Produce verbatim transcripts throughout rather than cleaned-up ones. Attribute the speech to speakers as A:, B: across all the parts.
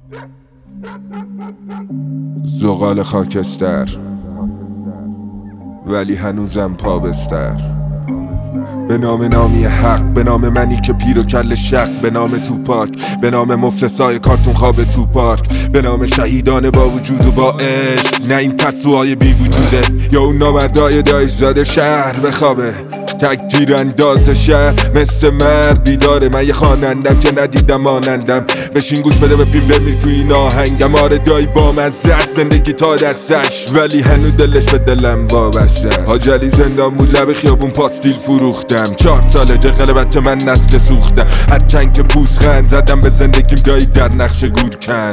A: زغال خاکستر ولی هنوزم پا بستر. به نام نامی حق، به نام منی که پیر و کل شق، به نام توپاک، به نام مفلسای کارتون خواب تو پارک، به نام شهیدان با وجود و با عشق، نه این ترسوهای بی وجوده یا اون نامردای دایش زاده شهر بخوابه. تک تیر انداز شهر مثل مرد بیداره. من یه خوانندم که ندیدم مانندم. بشین گوش بده بپیم بمیر تو این آهنگم. آره دایی با مزه زندگی تا دستش، ولی هنو دلش به دلم وابسته. حاجلی زندان بود لب خیابون پاستیل فروختم. چهار ساله جغلبت من نسل سوختم. هر چند که پوست خند زدم به زندگیم دایی در نقش گورکن.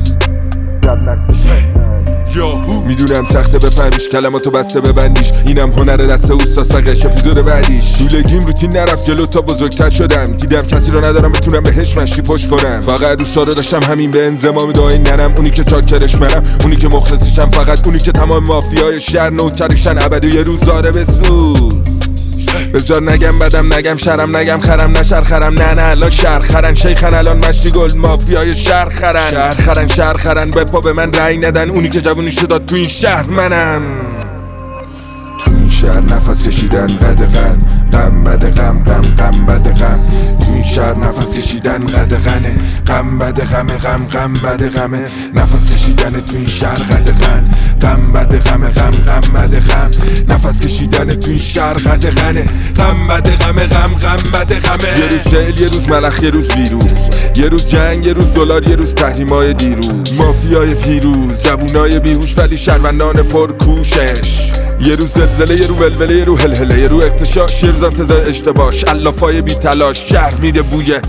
A: میدونم سخته بفهمیش کلماتو بسته ببندیش. اینم هنر دست اوستاس فقش اپیزود بعدیش. طولگیم روتین نرفت جلو تا بزرگتر شدم. دیدم کسی رو ندارم بتونم بهش مشتی پشت کنم. فقط دوستا رو داشتم همین به انضمام دعای ننم. اونی که چاکرش منم، اونی که مخلصشم، فقط اونی که تمام مافیای شهر نوکرشن ابد و یه روز زاره بسوز. بذار نگم بدم نگم شرم نگم خرم نشر خرم نه نه الان شهر خرن شیخن الان مشتی گل مافیای شهر خرن شهر خرن شهر خرن به پا به من رأی ندن. اونی که جوونیشو داد تو این شهر منم. تو این شهر نفس کشیدن قدغن غم بده غم غم غم بده غم. تو این شهر نفس کشیدن قدغنه غم بده غم غم غم بده غمه. نفس کشیدن تو این شهر قدغن غم بده غم غم غم بده غم. نفس کشیدن تو این شهر قدغنه غم بده غم غم غم بده غمه. یه روز سیل یه روز ملخ یه روز ویروس، یه روز جنگ یه روز دلار یه روز تحریمای دیروز. مافیای پیروز جوونای بیهوش ولی شهروندان پرکوشش. یه روز زلزله یه رو ولوله یه رو هلهله یه رو اغتشاش یه روزم تزا اشتباش. علافای بی تلاش شهر میده بویه.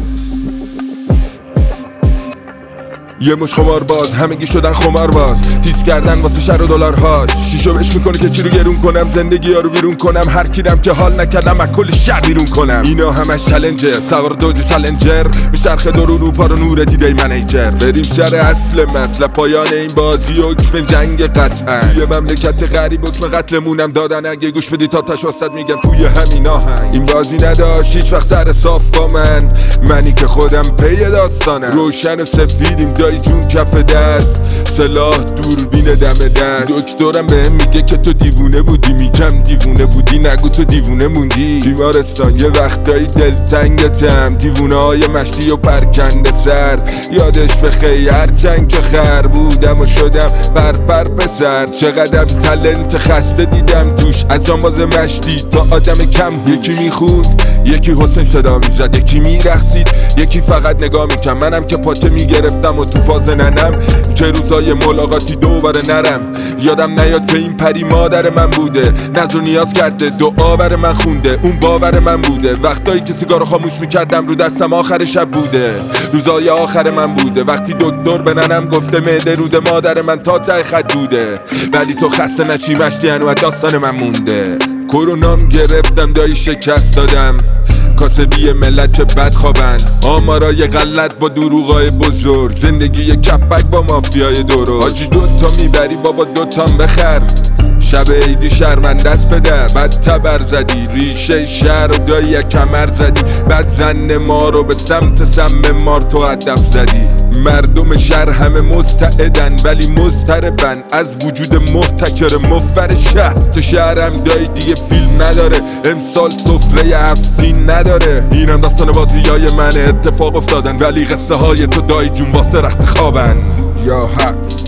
A: یه مش خمار باز همگی شدن خمار باز. تیز کردن واسه شهر و دلارهاش. شیشو بهش میکنه که چی رو گرون کنم. زندگی ها رو بیرون کنم. هر کیرم که حال نکردم از کل شهر بیرون کنم. اینا همش چالنجه سوار دوج چالنجر. میچرخه دور اروپا رو نور دیده منیجر. بریم سر اصل مطلب پایان این بازی و به جنگ قطعا. توی مملکت غریب حکم قتلمونم دادن. اگه گوش بدی تا تاش واسط میگم توی همین آهنگ. این بازی نداشت هیچ وقت سر صاف با من. منی که خودم پی داستانم. روشن و سفیدیم دایی جون کف دست. سلاح دوربین دم دست. دکترم بهم میگه که تو دیوونه بودی. میگم دیوونه بودی نگو تو دیوونه موندی. بیمارستان یه وقتایی دلتنگتم. دیوونه های مشتی و پرکنده سر. یادش بخیر هر چند که خر بودم و شدم پر پر پسر. چقدر تلنت خسته دیدم توش. از آماز مشتی تا آدم کم هوش. یکی میخوند یکی حسین صدا میزد. یکی میرخصید یکی فقط نگاه میکن. منم که پاچه میگرفتم و تو فاز ننم. که روزای ملاقاتی دوباره نرم. یادم نیاد که این پری مادر من بوده. نظر نیاز کرده دعا بر من خونده. اون باور من بوده. وقتایی که سیگارو خاموش میکردم رو دستم آخر شب بوده. روزای آخر من بوده. وقتی دکتر به ننم گفته معده رود مادر من تا ته خط بوده. ولی تو خسته نشی مشتی هنو داستان من مونده. کرونام گرفتم دایی شکست دادم. کاسبی ملت که بد خوابن. آمارای غلط با دروغای بزرگ. زندگی کپک با مافیای درست. آجی دوتا میبری بابا دوتام بخر. شب عیدی شرمنده است پدر. بعد تبر زدی ریشه شهر و دایی یک کمر زدی. بعد زن ما رو به سمت سم مار تو هدف زدی. مردم شهر همه مستعدن ولی مضطربن از وجود محتکر مفر شهر. تو شهرم دایی دیگه فیلم نداره. امسال سفره افسین نداره. اینم داستان بازیای من اتفاق افتادن. ولی قصه های تو دایی جون واسه رخت خوابن. یا حق